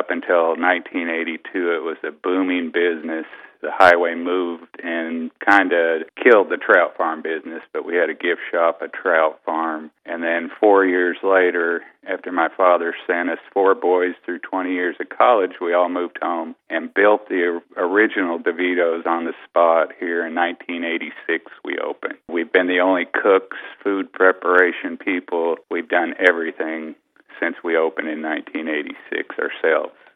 up until 1982, it was a booming business. The highway moved and kind of killed the trout farm business, but we had a gift shop, a trout farm. And then 4 years later, after my father sent us 4 boys through 20 years of college, we all moved home and built the original DeVito's on the spot here in 1986 we opened. We've been the only cooks, food preparation people. We've done everything since we opened in 1986 ourselves.